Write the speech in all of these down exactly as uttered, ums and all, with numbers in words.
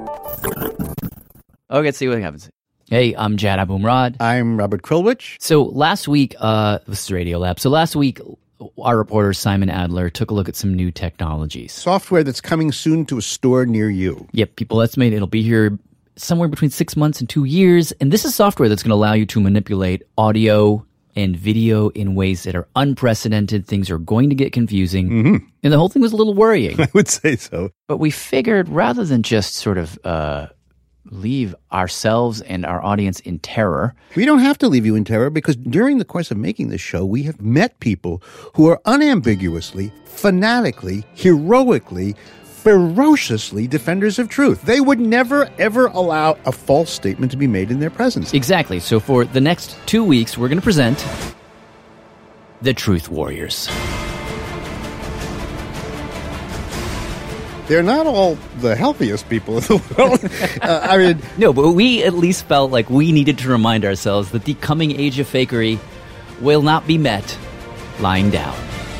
Okay, let's see what happens. Hey, I'm Jad Abumrad. I'm Robert Krulwich. So last week, uh, this is Radio Lab. So last week, our reporter Simon Adler took a look at some new technologies. Software that's coming soon to a store near you. Yep, people estimate it'll be here somewhere between six months and two years. And this is software that's going to allow you to manipulate audio and video in ways that are unprecedented. Things are going to get confusing. Mm-hmm. And the whole thing was a little worrying. I would say so. But we figured rather than just sort of uh, leave ourselves and our audience in terror. We don't have to leave you in terror because during the course of making this show, we have met people who are unambiguously, fanatically, heroically, ferociously defenders of truth. They would never, ever allow a false statement to be made in their presence. Exactly. So for the next two weeks, we're going to present the Truth Warriors. They're not all the healthiest people in the world. uh, I mean... No, but we at least felt like we needed to remind ourselves that the coming age of fakery will not be met lying down.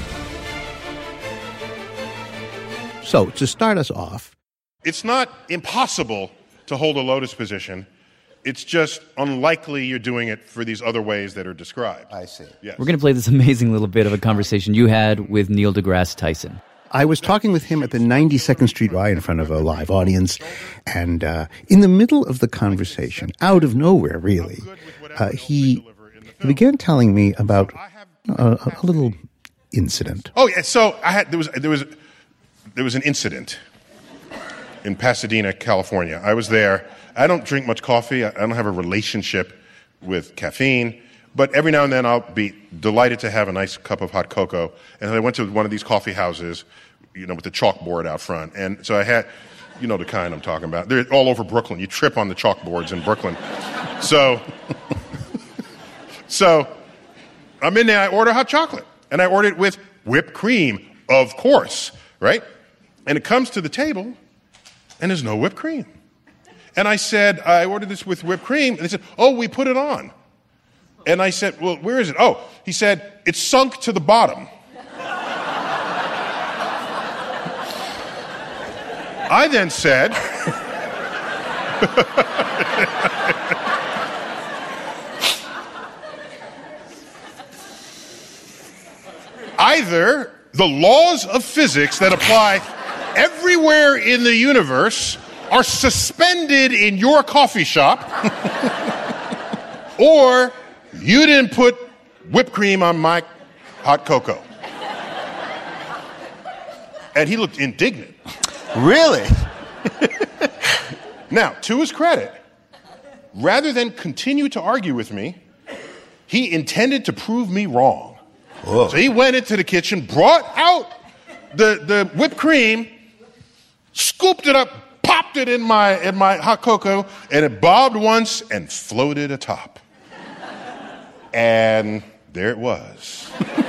So, to start us off... It's not impossible to hold a lotus position. It's just unlikely you're doing it for these other ways that are described. I see. Yes. We're going to play this amazing little bit of a conversation you had with Neil deGrasse Tyson. I was talking with him at the ninety-second Street Y in front of a live audience, and uh, in the middle of the conversation, out of nowhere, really, uh, he, he began telling me about a, a little incident. Oh, yeah. So I had there was there was there was an incident in Pasadena, California. I was there. I don't drink much coffee. I don't have a relationship with caffeine. But every now and then I'll be delighted to have a nice cup of hot cocoa. And I went to one of these coffee houses, you know, with the chalkboard out front. And so I had, you know the kind I'm talking about. They're all over Brooklyn. You trip on the chalkboards in Brooklyn. So, so I'm in there. I order hot chocolate. And I order it with whipped cream, of course, right? And it comes to the table, and there's no whipped cream. And I said, I ordered this with whipped cream. And they said, oh, we put it on. And I said, well, where is it? Oh, he said, it's sunk to the bottom. I then said, either the laws of physics that apply everywhere in the universe are suspended in your coffee shop, or you didn't put whipped cream on my hot cocoa. And he looked indignant. Really? Now, to his credit, rather than continue to argue with me, he intended to prove me wrong. Whoa. So he went into the kitchen, brought out the, the whipped cream, scooped it up, popped it in my, in my hot cocoa, and it bobbed once and floated atop. And there it was.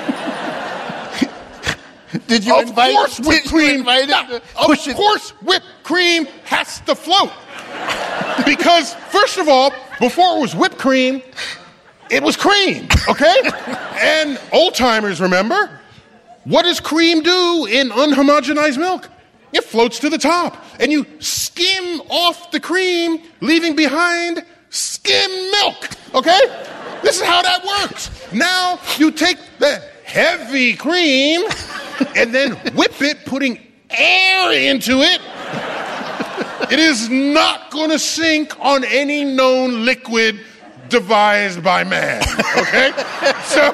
Did you of invite course, him? whipped Did cream. you invite him No, to of push it? course, whipped cream has to float. Because first of all, before it was whipped cream, it was cream. Okay, and old timers remember, what does cream do in unhomogenized milk? It floats to the top, and you skim off the cream, leaving behind skim milk. Okay, this is how that works. Now you take the heavy cream and then whip it, putting air into it. It is not going to sink on any known liquid devised by man, okay? So,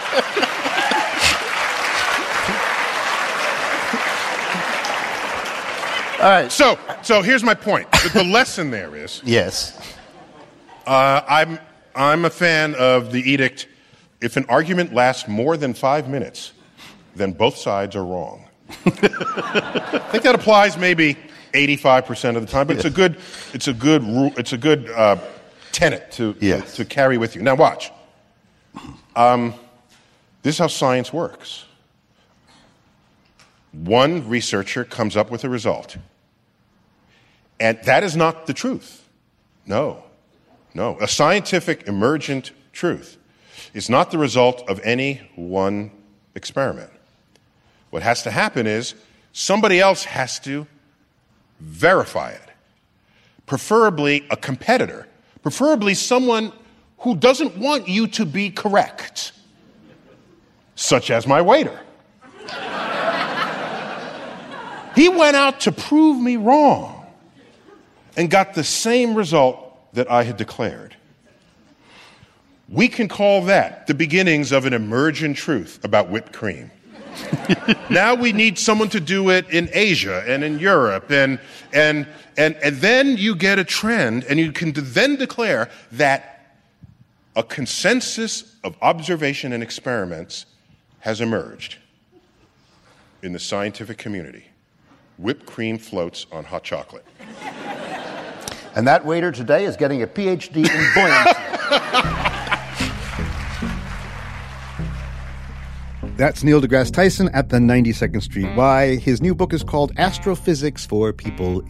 All right. so, so here's my point. The, the lesson there is, Yes. uh, I'm, I'm a fan of the edict, if an argument lasts more than five minutes, then both sides are wrong. I think that applies maybe eighty-five percent of the time, but it's a good, it's a good, ru- it's a good uh, tenet to, Yes. to to carry with you. Now watch. Um, this is how science works. One researcher comes up with a result, and that is not the truth. No, no. A scientific emergent truth is not the result of any one experiment. What has to happen is somebody else has to verify it. preferably a competitor, preferably someone who doesn't want you to be correct, such as my waiter. He went out to prove me wrong and got the same result that I had declared. We can call that the beginnings of an emergent truth about whipped cream. Now we need someone to do it in Asia and in Europe, and, and, and, and then you get a trend, and you can then declare that a consensus of observation and experiments has emerged in the scientific community. Whipped cream floats on hot chocolate. And that waiter today is getting a P H D in buoyancy. That's Neil deGrasse Tyson at the ninety-second Street Y. His new book is called Astrophysics for People